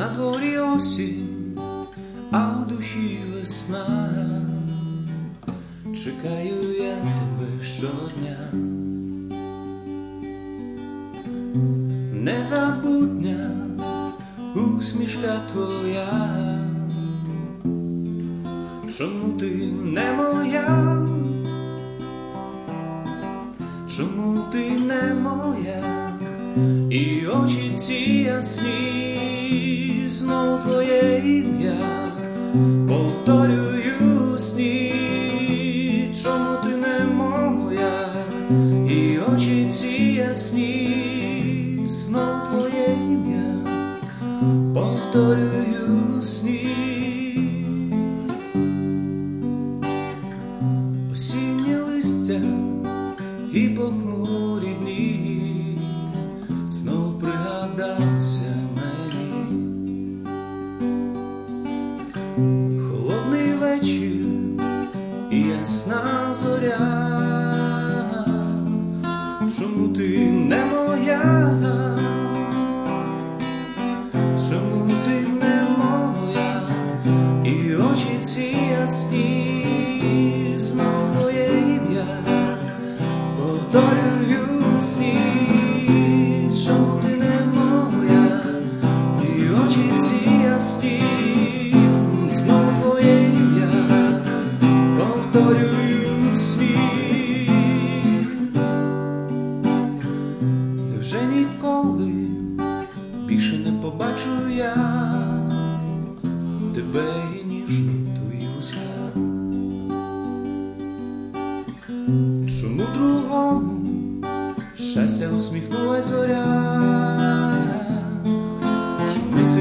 На дворі осінь, а в душі весна. Чекаю я тебе щодня. Незабутня усмішка твоя. Чому ти не моя? Чому ти не моя? І очі ці ясні, знов твоє ім'я повторюю у сні. Чому ти не моя? І очі ці ясні, знов твоє ім'я повторюю у сні. Осіннє листя і похмурі дні знов пригадалися мені. Холодний вечір і ясна зоря. Чому ти не моя? Чому ти не моя? І очі ці ясні, знов твоє ім'я повторюю у сні. Чому ти не моя? І очі ці ясні, знов твоє ім'я повторюю у сні. Невже ніколи більше не побачу я тебе і ніжно твої уста? Чому другому щастя усміхнулась зоря? Чому